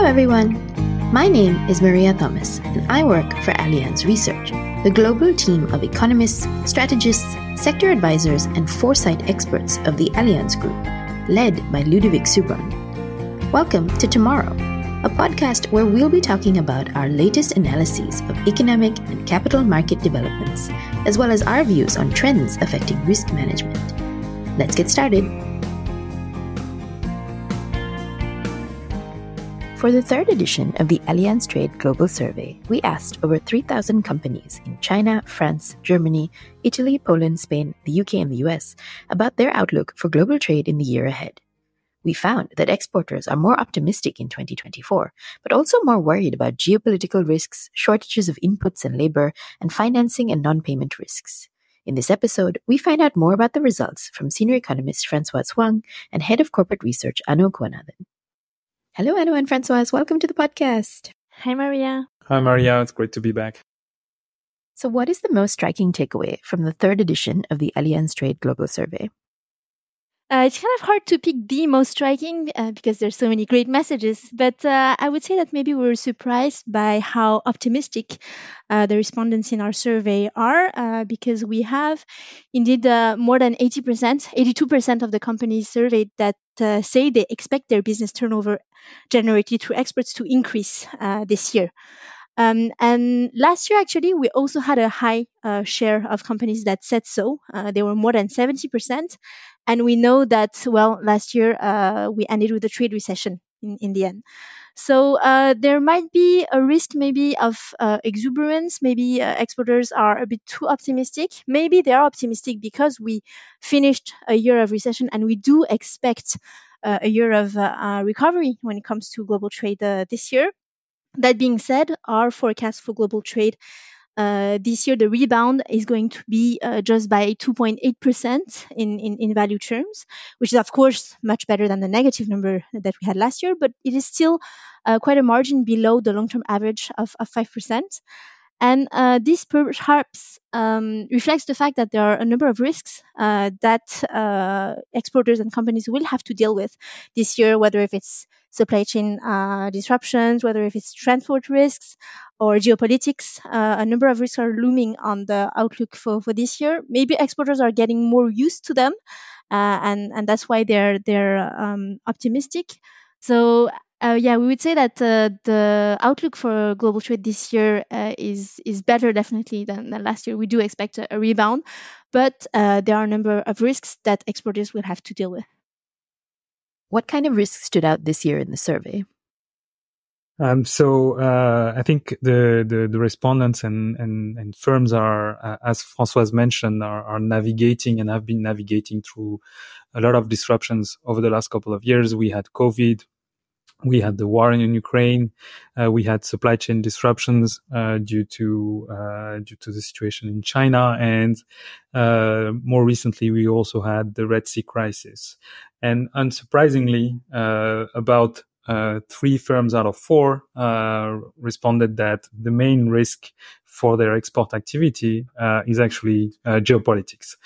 Hello, everyone. My name is Maria Thomas, and I work for Allianz Research, the global team of economists, strategists, sector advisors, and foresight experts of the Allianz Group, led by Ludovic Subran. Welcome to Tomorrow, a podcast where we'll be talking about our latest analyses of economic and capital market developments, as well as our views on trends affecting risk management. Let's get started. For the third edition of the Allianz Trade Global Survey, we asked over 3,000 companies in China, France, Germany, Italy, Poland, Spain, the UK, and the US about their outlook for global trade in the year ahead. We found that exporters are more optimistic in 2024, but also more worried about geopolitical risks, shortages of inputs and labor, and financing and non-payment risks. In this episode, we find out more about the results from senior economist Françoise Huang and head of corporate research Anu Kwanathan. Hello, Anu and Françoise. Welcome to the podcast. Hi, Maria. Hi, Maria. It's great to be back. So what is the most striking takeaway from the third edition of the Allianz Trade Global Survey? It's kind of hard to pick the most striking because there's so many great messages. But I would say that maybe we were surprised by how optimistic the respondents in our survey are because we have indeed more than 82% of the companies surveyed that say they expect their business turnover generated through exports to increase this year. And last year, actually, we also had a high share of companies that said so. They were more than 70%. And we know that, well, last year we ended with a trade recession in the end. So there might be a risk maybe of exuberance. Maybe exporters are a bit too optimistic. Maybe they are optimistic because we finished a year of recession and we do expect a year of recovery when it comes to global trade this year. That being said, our forecast for global trade this year, the rebound is going to be just by 2.8% in value terms, which is, of course, much better than the negative number that we had last year, but it is still quite a margin below the long-term average of 5%. And this perhaps reflects the fact that there are a number of risks that exporters and companies will have to deal with this year, whether if it's supply chain disruptions, whether if it's transport risks or geopolitics. A number of risks are looming on the outlook for this year. Maybe exporters are getting more used to them, and that's why they're optimistic. So we would say that the outlook for global trade this year is better definitely than last year. We do expect a rebound, but there are a number of risks that exporters will have to deal with. What kind of risks stood out this year in the survey? I think the respondents and firms are, as Françoise mentioned, are navigating and have been navigating through a lot of disruptions over the last couple of years. We had COVID. We had the war in Ukraine. We had supply chain disruptions due to the situation in China, and more recently we also had the Red Sea crisis. And unsurprisingly, about 3 firms out of 4 responded that the main risk for their export activity is actually geopolitics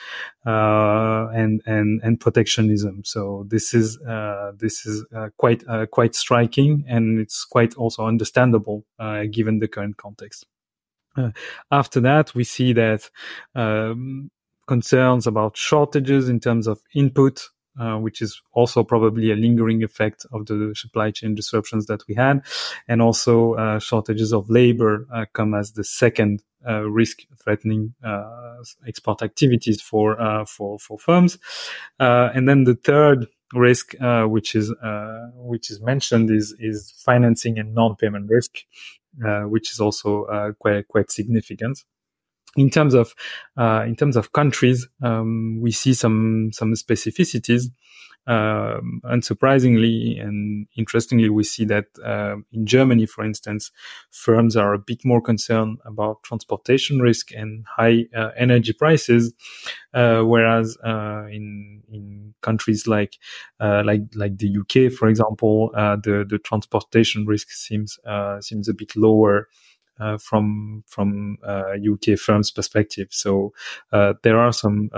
and protectionism. So this is quite striking, and it's quite also understandable given the current context. After that, we see that concerns about shortages in terms of input, which is also probably a lingering effect of the supply chain disruptions that we had, and also shortages of labor come as the second risk threatening export activities for firms. And then the third risk, which is mentioned, is financing and non-payment risk, which is also quite significant. In terms of countries, we see some specificities. Unsurprisingly and interestingly, we see that in Germany, for instance, firms are a bit more concerned about transportation risk and high energy prices, whereas in countries like the UK, for example, the transportation risk seems a bit lower. From UK firms' perspective, so there are some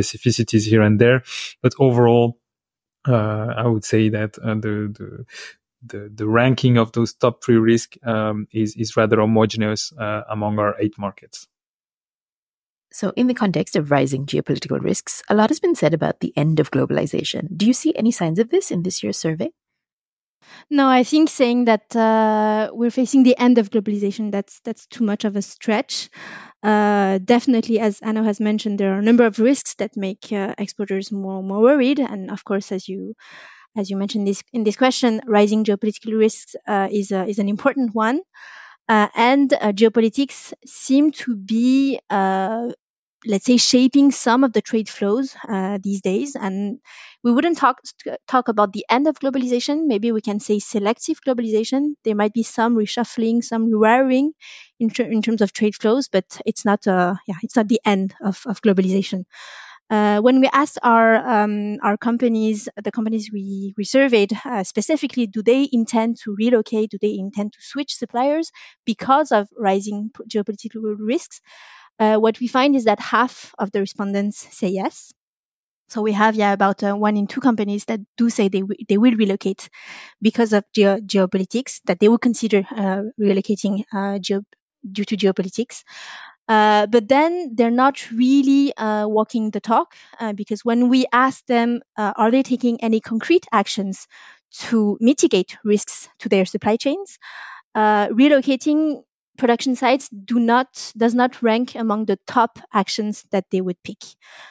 specificities here and there, but overall, I would say that the ranking of those top 3 risks is rather homogeneous among our 8 markets. So, in the context of rising geopolitical risks, a lot has been said about the end of globalization. Do you see any signs of this in this year's survey? No, I think saying that we're facing the end of globalization, that's too much of a stretch. Definitely, as Anna has mentioned, there are a number of risks that make exporters more worried. And of course, as you mentioned in this question, rising geopolitical risks is an important one. And geopolitics seem to be, let's say, shaping some of the trade flows these days. And we wouldn't talk about the end of globalization. Maybe we can say selective globalization. There might be some reshuffling, some rewiring in terms of trade flows, but it's not the end of globalization. When we asked our companies, the companies we surveyed specifically, do they intend to relocate? Do they intend to switch suppliers because of rising geopolitical risks? What we find is that half of the respondents say yes. So we have about 1 in 2 companies that do say they will relocate because of geopolitics, that they will consider relocating due to geopolitics. But then they're not really walking the talk because when we ask them, are they taking any concrete actions to mitigate risks to their supply chains? Relocating production sites does not rank among the top actions that they would pick.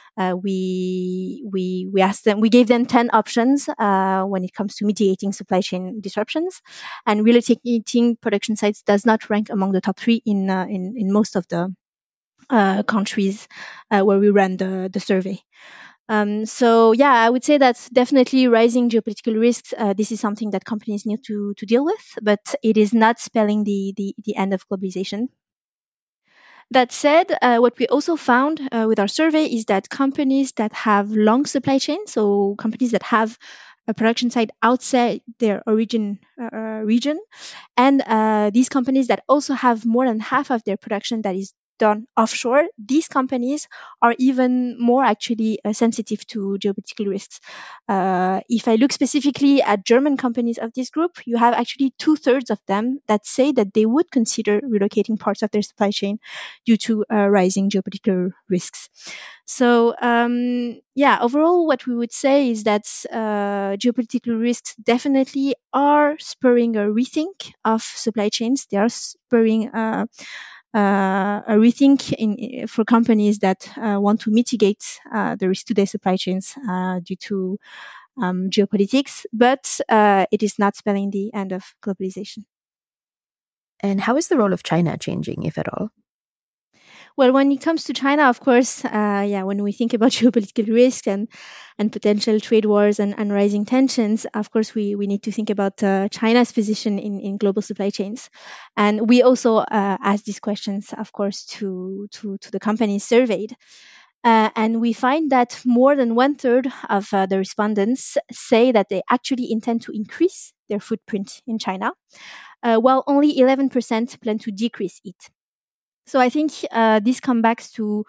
We asked them, we gave them 10 options when it comes to mitigating supply chain disruptions, and relocating production sites does not rank among the top 3 in most of the countries where we ran the survey. So yeah, I would say that's definitely rising geopolitical risks. This is something that companies need to deal with, but it is not spelling the end of globalization. That said, what we also found with our survey is that companies that have long supply chains, so companies that have a production site outside their origin region, and these companies that also have more than half of their production that is done offshore, these companies are even more actually sensitive to geopolitical risks. If I look specifically at German companies of this group, you have actually 2/3 of them that say that they would consider relocating parts of their supply chain due to rising geopolitical risks. So overall, what we would say is that geopolitical risks definitely are spurring a rethink of supply chains. They are spurring a rethink for companies that want to mitigate the risk to their supply chains due to geopolitics, but it is not spelling the end of globalization. And how is the role of China changing, if at all? Well, when it comes to China, of course, when we think about geopolitical risk and potential trade wars and rising tensions, of course, we need to think about China's position in global supply chains. And we also ask these questions, of course, to the companies surveyed. And we find that more than 1/3 of the respondents say that they actually intend to increase their footprint in China, while only 11% plan to decrease it. So I think this comes back to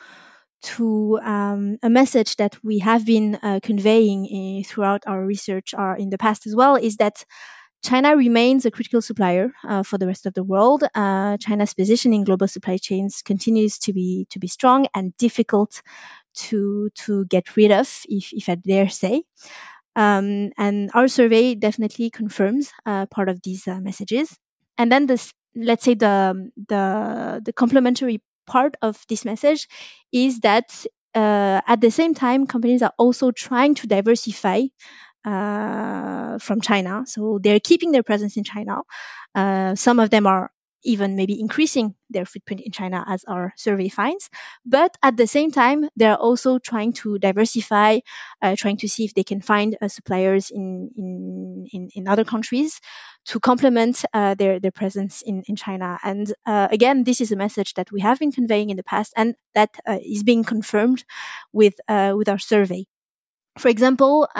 a message that we have been conveying throughout our research in the past as well, is that China remains a critical supplier for the rest of the world. China's position in global supply chains continues to be strong and difficult to get rid of, if I dare say. And our survey definitely confirms part of these messages. And then let's say the complementary part of this message is that at the same time, companies are also trying to diversify from China. So they're keeping their presence in China. Some of them are even maybe increasing their footprint in China, as our survey finds. But at the same time, they're also trying to diversify, trying to see if they can find suppliers in other countries to complement their presence in China. And again, this is a message that we have been conveying in the past, and that is being confirmed with our survey. For example,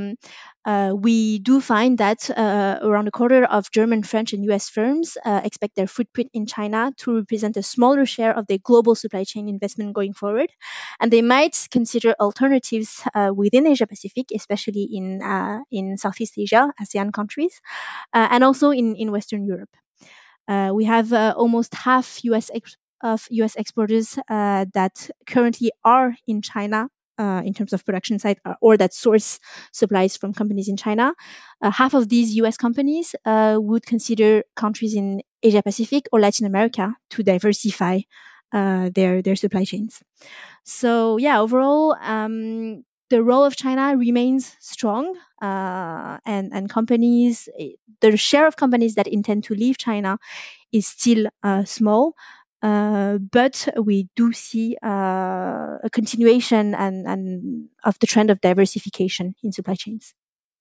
we do find that around a quarter of German, French, and US firms expect their footprint in China to represent a smaller share of their global supply chain investment going forward. And they might consider alternatives within Asia Pacific, especially in Southeast Asia, ASEAN countries, and also in Western Europe. We have almost half of US exporters that currently are in China in terms of production site or that source supplies from companies in China. Half of these US companies would consider countries in Asia Pacific or Latin America to diversify their supply chains. So yeah, overall, the role of China remains strong, and companies, the share of companies that intend to leave China is still small. But we do see a continuation and of the trend of diversification in supply chains.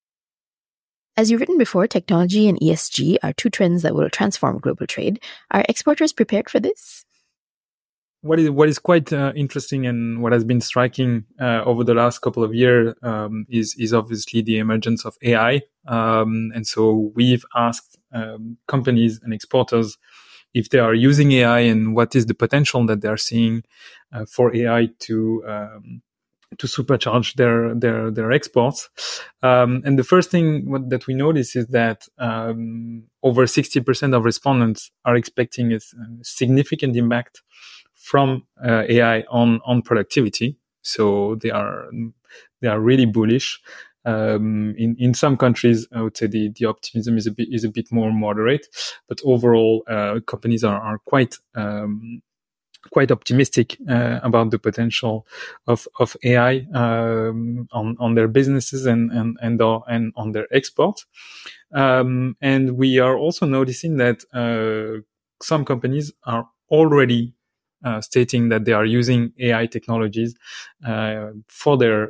As you've written before, technology and ESG are two trends that will transform global trade. Are exporters prepared for this? What is quite interesting and what has been striking over the last couple of years is obviously the emergence of AI. And so we've asked companies and exporters if they are using AI and what is the potential that they are seeing for AI to supercharge their exports. And the first thing that we notice is that over 60% of respondents are expecting a significant impact from AI on productivity. So they are really bullish. In some countries, I would say the optimism is a bit more moderate, but overall, companies are quite optimistic about the potential of AI on their businesses and on their exports. And we are also noticing that some companies are already stating that they are using AI technologies for their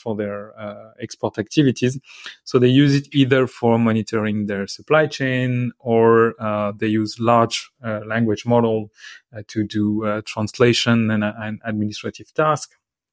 export activities. So they use it either for monitoring their supply chain, or they use large language model to do translation and administrative tasks.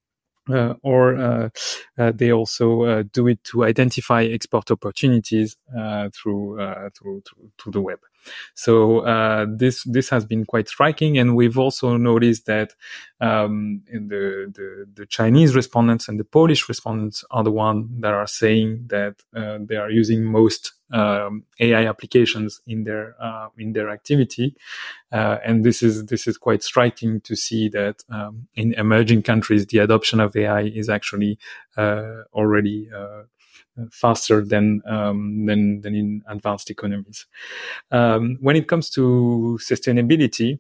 Or they also do it to identify export opportunities through the web. So this has been quite striking, and we've also noticed that in the Chinese respondents and the Polish respondents are the ones that are saying that they are using most AI applications in their activity, and this is quite striking to see that in emerging countries the adoption of AI is actually already faster than in advanced economies. When it comes to sustainability,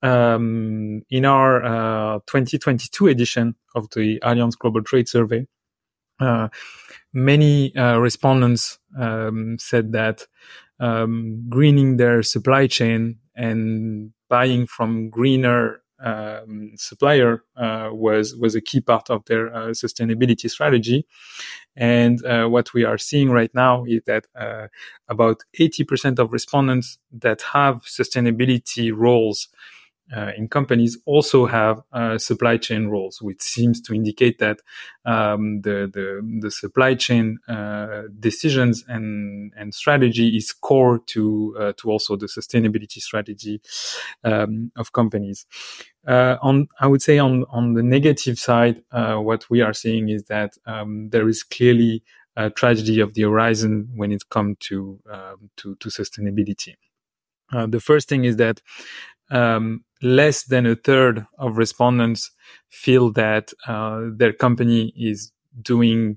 in our 2022 edition of the Allianz Global Trade Survey, many respondents said that greening their supply chain and buying from greener supplier was a key part of their sustainability strategy. And what we are seeing right now is that about 80% of respondents that have sustainability roles in companies also have supply chain roles, which seems to indicate that the supply chain decisions and strategy is core to also the sustainability strategy of companies. I would say on the negative side, what we are seeing is that there is clearly a tragedy of the horizon when it comes to sustainability. The first thing is that less than a third of respondents feel that their company is doing.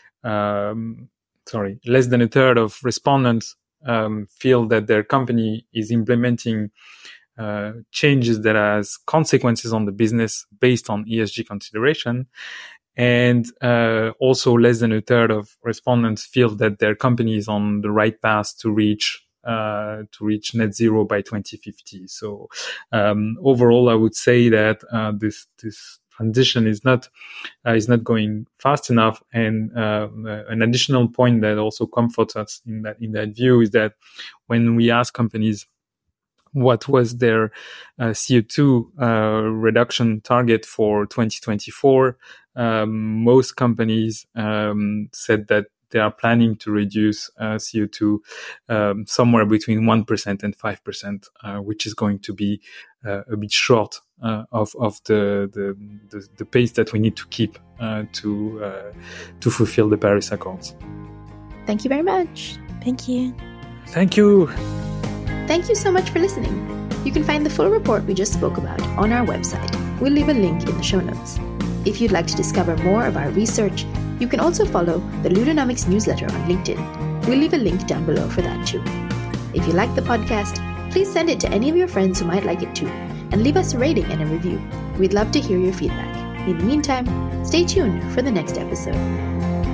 Less than a third of respondents feel that their company is implementing changes that has consequences on the business based on ESG consideration. And also less than a third of respondents feel that their company is on the right path to reach net zero by 2050. So overall, I would say that this transition is not going fast enough. And an additional point that also comforts us in that view is that when we ask companies what was their CO2 reduction target for 2024, most companies said that they are planning to reduce CO2 somewhere between 1% and 5%, which is going to be a bit short of the pace that we need to keep to fulfill the Paris Accords. Thank you very much. Thank you. Thank you. Thank you so much for listening. You can find the full report we just spoke about on our website. We'll leave a link in the show notes. If you'd like to discover more of our research, you can also follow the Ludonomics newsletter on LinkedIn. We'll leave a link down below for that too. If you like the podcast, please send it to any of your friends who might like it too, and leave us a rating and a review. We'd love to hear your feedback. In the meantime, stay tuned for the next episode.